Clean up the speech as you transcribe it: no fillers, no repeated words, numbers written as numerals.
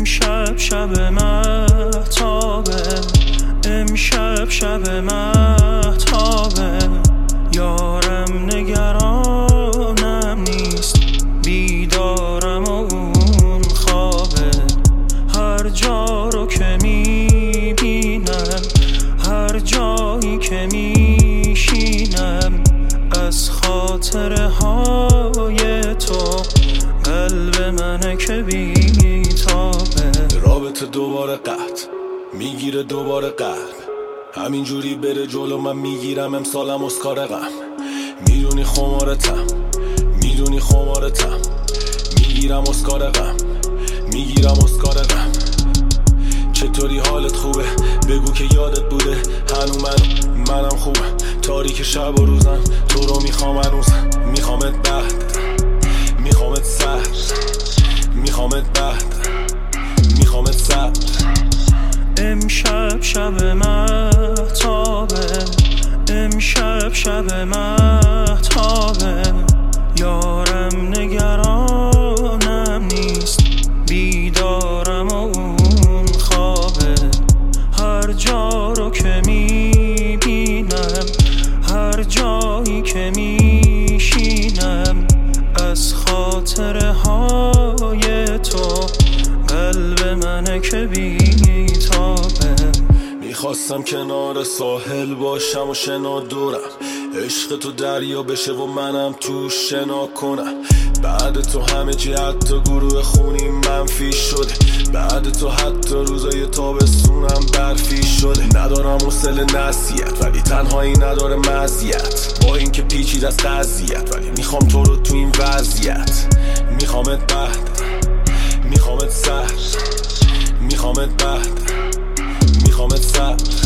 امشب شب مهتابه، امشب شب مهتابه، یارم نگرانم نیست، بیدارم و اون خوابه. هر جا رو که میبینم، هر جایی که میشینم، از خاطره های تو قلب منه که بیتابه. رابطه دوباره قطع میگیره دوباره قلب، همینجوری بره جلو من میگیرم امسالم اسکار غم. میدونی خمارتم، میدونی خمارتم، میگیرم اسکار غم، میگیرم اسکار غم. چطوری حالت خوبه؟ بگو که یادت بوده هنو منم خوبم. تاریک شب و روزم تو رو میخوام هنوز، میخوامت بعد، میخوامت سر، میخوامت بعد، میخوامت سر. امشب شب مهتابه، امشب شب مهتابه، یارم نگرانم نیست، بیدارم و اون خوابه. هر جا رو که میبینم، هر جایی که میشینم، از خاطره های تو قلب منه که بیتابه. میخواستم کنار ساحل باشم و شنا دورم، عشق تو دریا بشه و منم تو شنا کنم. بعد تو همه چی حتی گروه خونی منفی شده، بعد تو حتی روزای تابستونم برفی شده. ندارم حوصله نصیحت ولی تنهایی نداره مزیت، با این که پیچید از قضیت ولی میخوام تو رو تو این وضعیت. میخوامت بعد، میخوامت سر، میخوامت بعد، میخوامت سر.